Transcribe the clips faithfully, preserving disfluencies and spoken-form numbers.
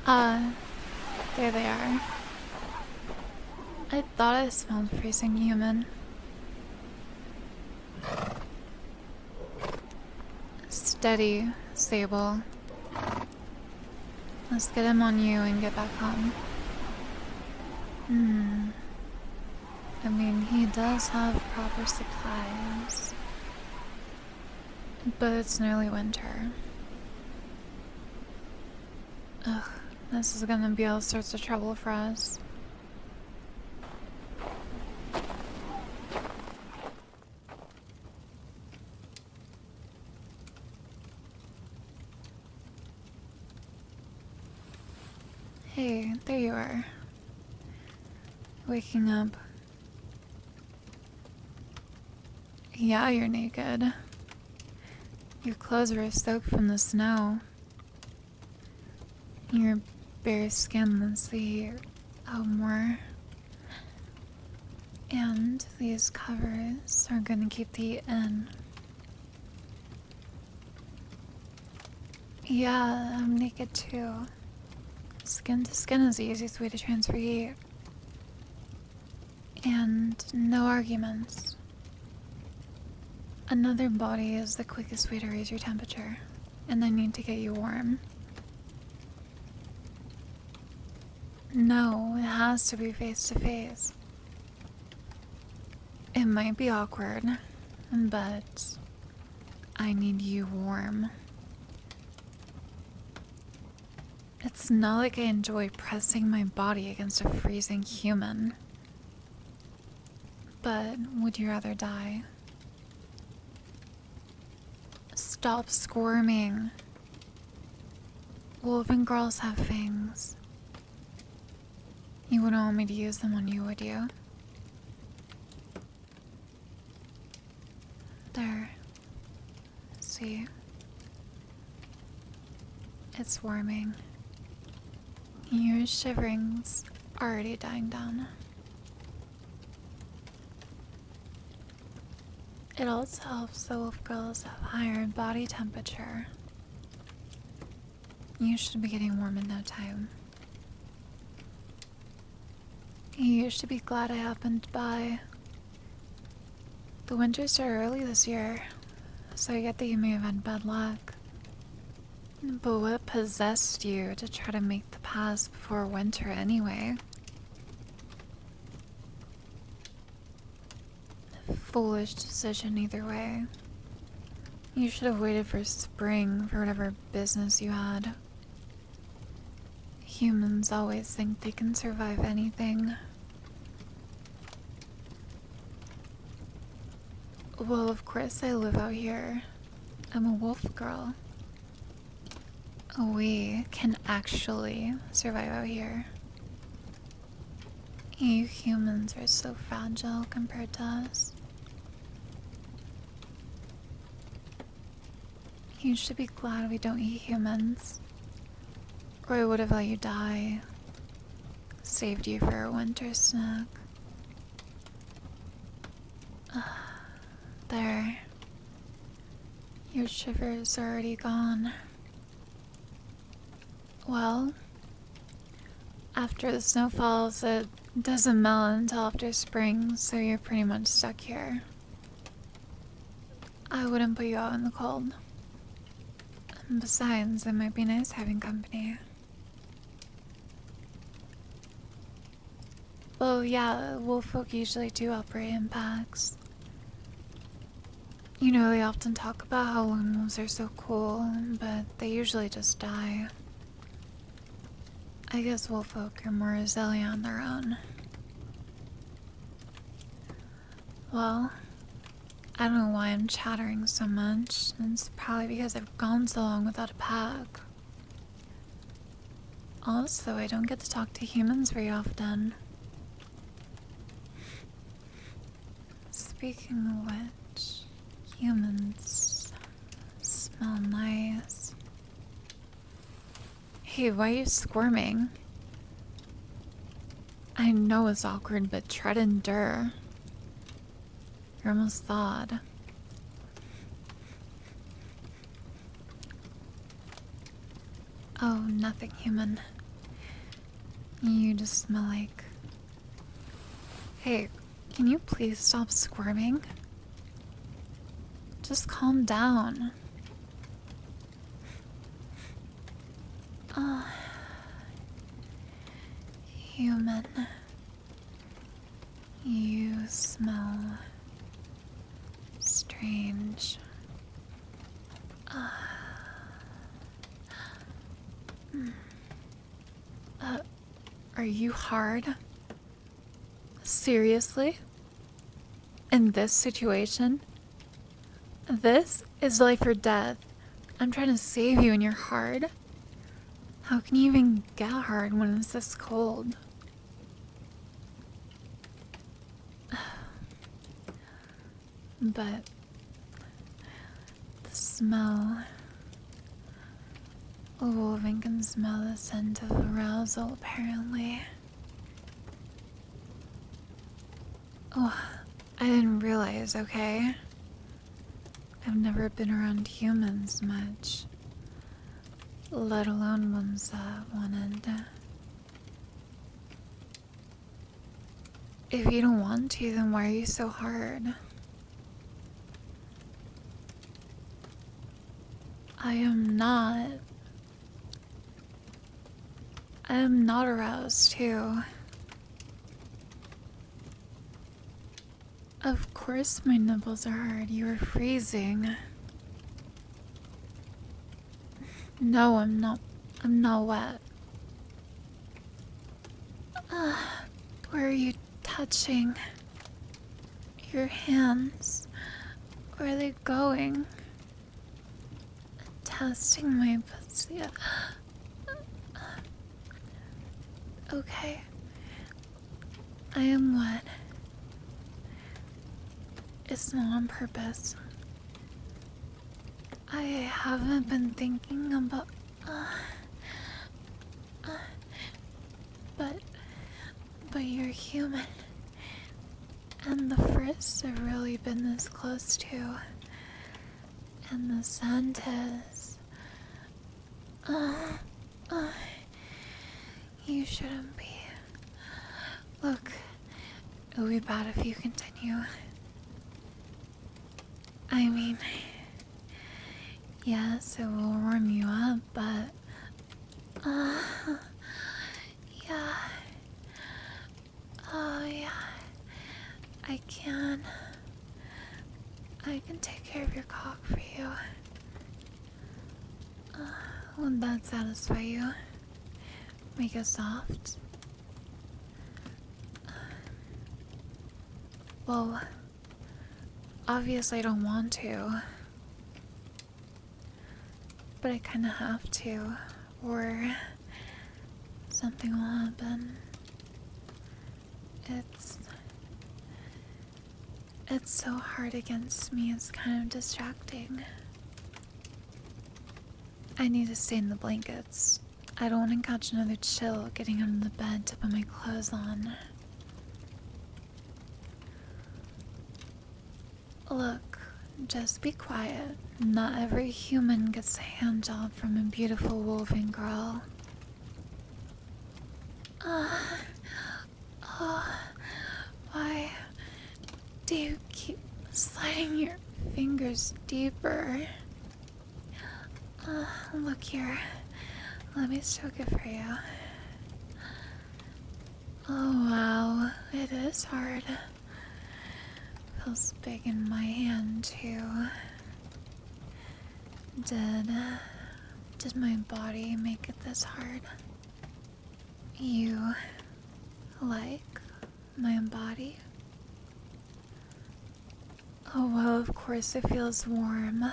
Ah, uh, there they are. I thought I smelled freezing human. Steady, Sable. Let's get him on you and get back home. Hmm. I mean, he does have proper supplies. But it's nearly winter. Ugh, this is gonna be all sorts of trouble for us. Hey, there you are. Waking up. Yeah, you're naked. Your clothes were soaked from the snow. Your bare skin lets the heat out more. And these covers are gonna keep the heat in. Yeah, I'm naked too. Skin to skin is the easiest way to transfer heat. And no arguments. Another body is the quickest way to raise your temperature, and I need to get you warm. No, it has to be face to face. It might be awkward, but I need you warm. It's not like I enjoy pressing my body against a freezing human. But would you rather die? Stop squirming. Wolven girls have fangs. You wouldn't want me to use them on you, would you? There. See? It's warming. Your shivering's already dying down. It also helps the wolf girls have higher body temperature. You should be getting warm in no time. You should be glad I happened by. The winter started early this year, so I get that you may have had bad luck. But what possessed you to try to make the pass before winter anyway? Foolish decision either way. You should have waited for spring for whatever business you had. Humans always think they can survive anything. Well, of course I live out here. I'm a wolf girl. We can actually survive out here. You humans are so fragile compared to us. You should be glad we don't eat humans. Or I would have let you die. Saved you for a winter snack. There. Your shiver's already gone. Well, after the snow falls, it doesn't melt until after spring, so you're pretty much stuck here. I wouldn't put you out in the cold. Besides, it might be nice having company. Well, yeah, wolf folk usually do operate in packs. You know, they often talk about how lone wolves are so cool, but they usually just die. I guess wolf folk are more resilient on their own. Well, I don't know why I'm chattering so much. It's probably because I've gone so long without a pack. Also, I don't get to talk to humans very often. Speaking of which, humans smell nice. Hey, why are you squirming? I know it's awkward, but try to endure. You're almost thawed. Oh, nothing human. You just smell like... Hey, can you please stop squirming? Just calm down. Ah, human. You smell strange. Ah. Mm. Uh, are you hard? Seriously? In this situation? This is life or death. I'm trying to save you and you're hard? How can you even get hard when it's this cold? But the smell... A wolven can smell the scent of arousal, apparently. Oh, I didn't realize, okay? I've never been around humans much. Let alone ones that wanted. If you don't want to, then why are you so hard? I am not. I am not aroused, too. Of course my nipples are hard. You are freezing. No, I'm not. I'm not wet. Uh, where are you touching? Your hands. Where are they going? Testing my pussy. Okay. I am wet. It's not on purpose. I haven't been thinking about... Uh, uh, but... But you're human. And the first I've really been this close to. And the scent is... Uh, uh, you shouldn't be. Look, it'll be bad if you continue. I mean, yes, it will warm you up, but, uh, yeah, oh yeah, I can, I can take care of your cock for you. Uh, won't that satisfy you? Make it soft? Well, obviously I don't want to, but I kinda have to, or something will happen. It's... It's so hard against me, it's kind of distracting. I need to stay in the blankets. I don't want to catch another chill getting out of the bed to put my clothes on. Look, just be quiet. Not every human gets a hand job from a beautiful wolven girl. Uh, oh, why do you keep sliding your fingers deeper? Uh, look here. Let me stroke it for you. Oh wow, it is hard. Feels big in my hand too. Did did my body make it this hard? You like my body? Oh well, of course it feels warm.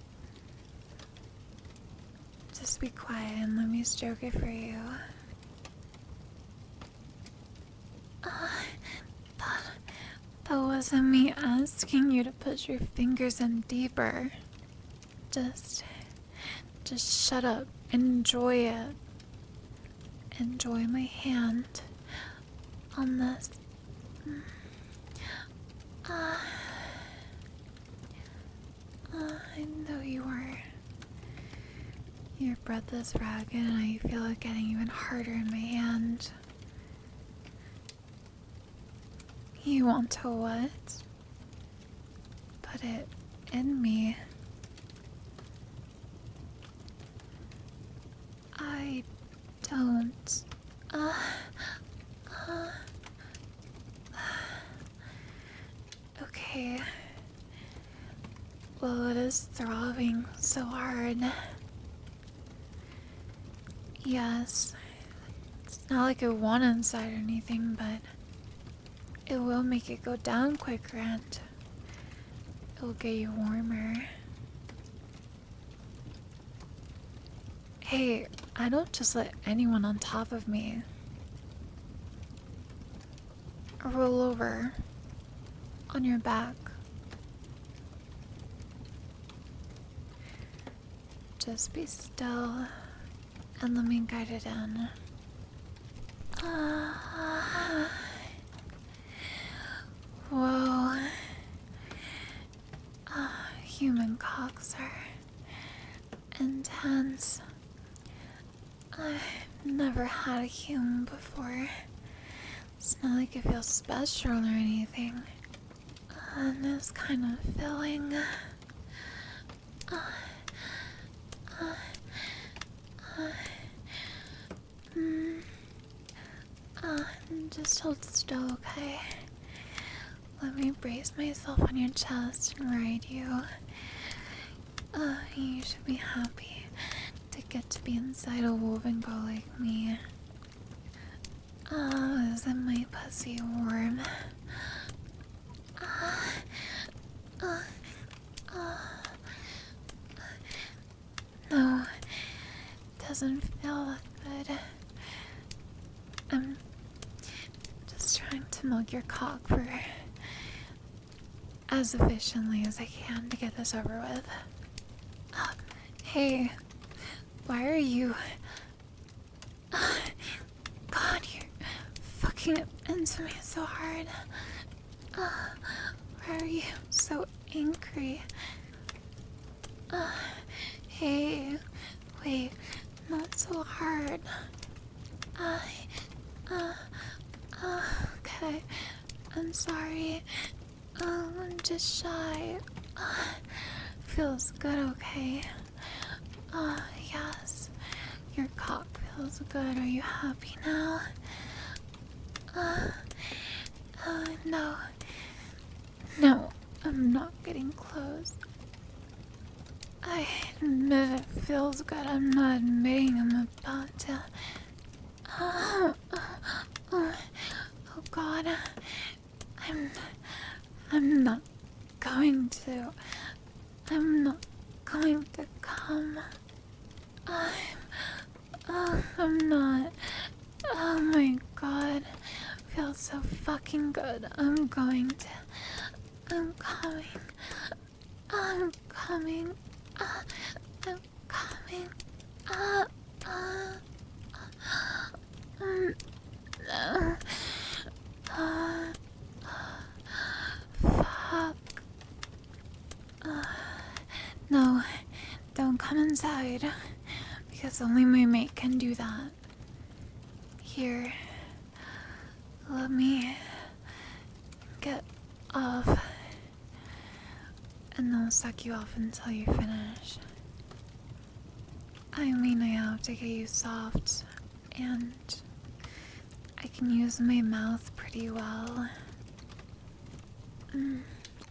Just be quiet and let me stroke it for you. Uh, that, that wasn't me asking you to put your fingers in deeper. Just, just shut up and enjoy it. Enjoy my hand on this. Uh, uh, I know you are. Your breath is ragged and I feel it getting even harder in my hand. You want to what? Put it in me. I don't. Uh, uh, okay. Well, it is throbbing so hard. Yes. It's not like it won inside or anything, but it will make it go down quicker and it will get you warmer. Hey, I don't just let anyone on top of me. Roll over on your back. Just be still and let me guide it in. Uh, whoa. Uh, human cocks are intense. I've never had a human before. It's not like it feels special or anything. And it's kind of filling. Uh, uh, uh, mm, uh, just hold still, okay? Let me brace myself on your chest and ride you. Uh, you should be happy to get to be inside a woven girl like me. Oh, isn't my pussy warm? Uh, uh, uh, no, it doesn't feel that good. I'm just trying to milk your cock for as efficiently as I can to get this over with. Uh, hey, why are you... Uh, God, you're fucking into me so hard. Uh, why are you so angry? Uh, hey, wait, not so hard. Uh, uh, uh, okay, I'm sorry. Um, I'm just shy. Uh, feels good, okay? Uh, yes. Your cock feels good. Are you happy now? Uh, uh, no. No, I'm not getting close. I admit it feels good. I'm not admitting I'm about to. Uh, uh, uh, oh God. I'm. I'm not going to. I'm not going to come. I'm. Oh, I'm not. Oh my God. Feels so fucking good. I'm going to. I'm coming. I'm coming. Uh, I'm coming. Uh, uh, um, uh, uh, fuck. Uh, no, don't come inside. Because only my mate can do that. Here. Let me get off. And I'll suck you off until you finish. I mean, I have to get you soft, and I can use my mouth pretty well. Mm.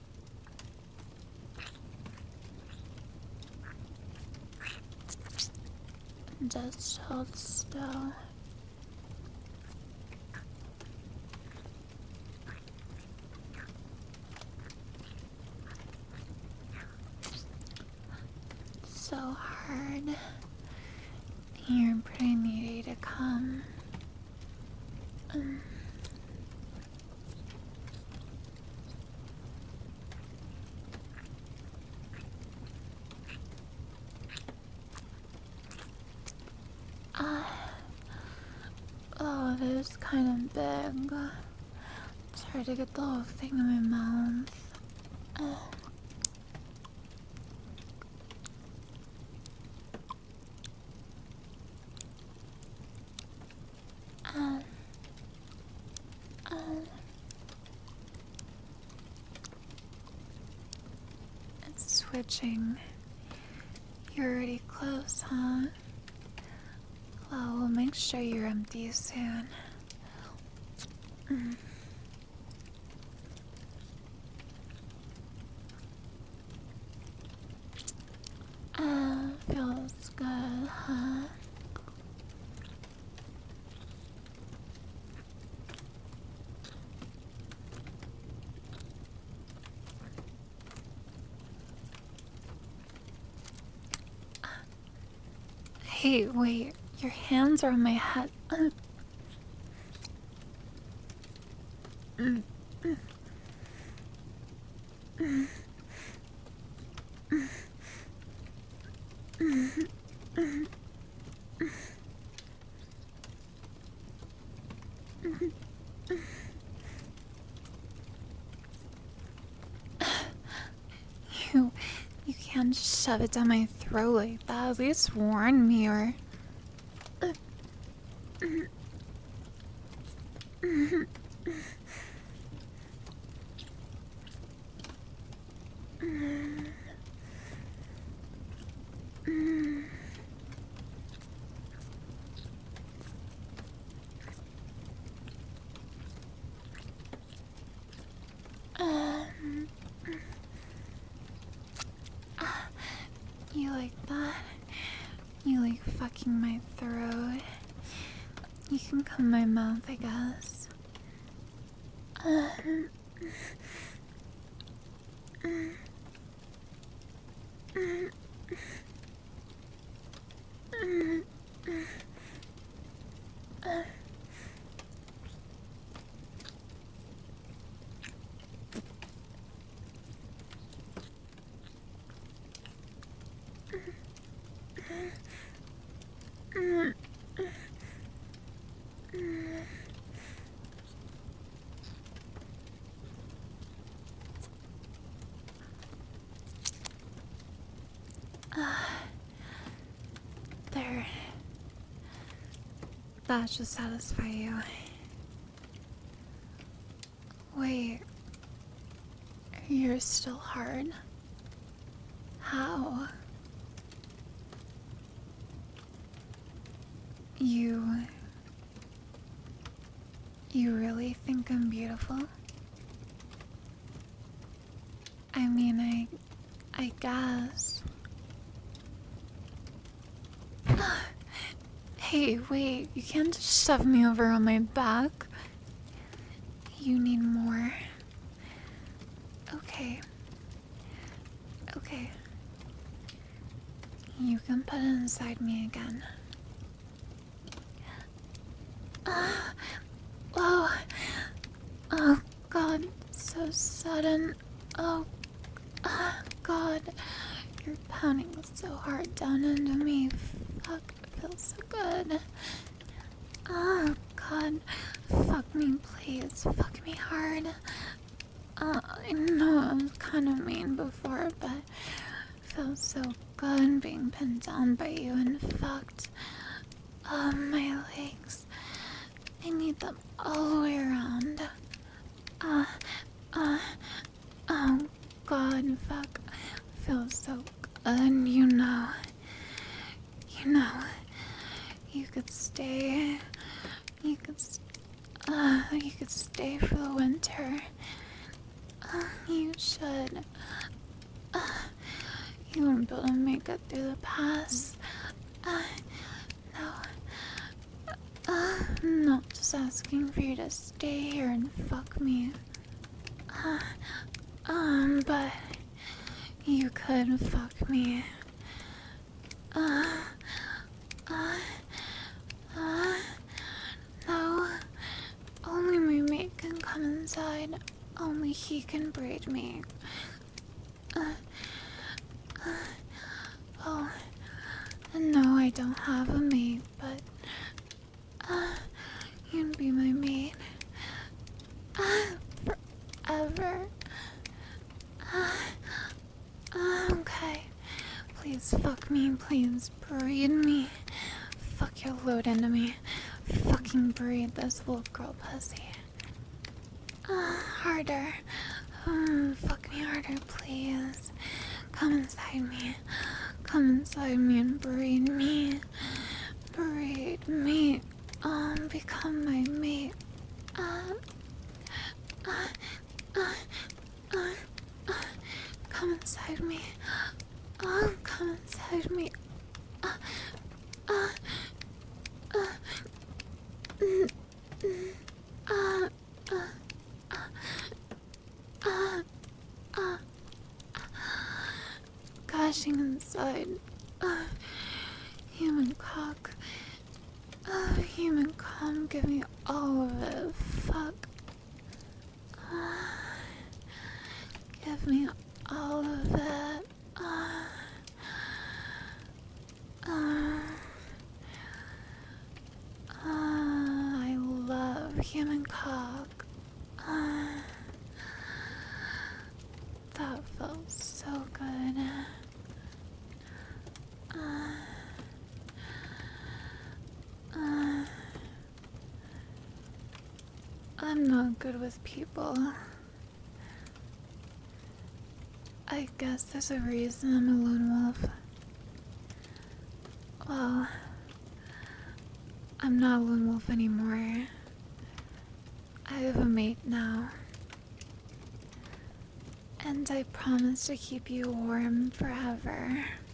Just hold still. So hard. You're pretty needy to come. Um. Uh, oh, it is kind of big. It's hard to get the whole thing in my mouth. Uh. Um, um, twitching. You're already close, huh? Well, we'll make sure you're empty soon. Mm. Ah, feels good, huh? Hey, wait, your hands are on my head. Uh, mm, mm, mm, mm, mm, mm, mm, mm. You, you can't just shove it down my throat like that. At least warn me or... Uh, mm, mm, mm, mm. Um, ah, you like that? You like fucking my throat? You can come my mouth, I guess. Um, mm, mm, mm, mm, uh. Mm, mm. Ah, there. That should satisfy you. Wait, you're still hard? How? You... You really think I'm beautiful? I mean, I... I guess. Hey, wait, you can't just shove me over on my back. You need more. Okay. Okay. You can put it inside me again. Uh, whoa. Oh, God. So sudden. Oh, uh, God. You're pounding so hard down into me. Fuck, it feels so good. Oh, God. Fuck me, please. Fuck me hard. Uh, I know I was kind of mean before, but it feels so good being pinned down by you and fucked. Oh, my legs. I need them all the way around. Uh, uh, oh, God, fuck. Feels so good, you know. You know. You could stay. You could, uh, you could stay for the winter. Uh, you should. Uh, you wouldn't be able to make it through the pass. Uh, no. Uh, I'm not just asking for you to stay here and fuck me. Uh, um, but you could fuck me. Uh, uh, uh, no. Only my mate can come inside. Only he can braid me. Uh, uh, well, no, I don't have a mate, but uh, you'd be my mate. Uh, forever. Uh, uh, okay. Please fuck me, please breed me. Fuck your load into me. Fucking breed this wolf girl pussy. Uh, harder. Um, fuck me harder, please. Come inside me. Come inside me and breed me. Breed me. Um, become my mate. Uh, uh, uh, uh, uh, come inside me. Oh, come inside me. Uh, uh, uh, mm, mm, uh, uh, uh, uh, uh, gushing inside. Uh, human cock. Uh, human cum, give me all of it. Fuck. Uh, give me all of it. Uh, uh, uh, I love human cock. Uh, that felt so good. Uh, uh, I'm not good with people. I guess there's a reason I'm a lone wolf. Well, I'm not a lone wolf anymore. I have a mate now. And I promise to keep you warm forever.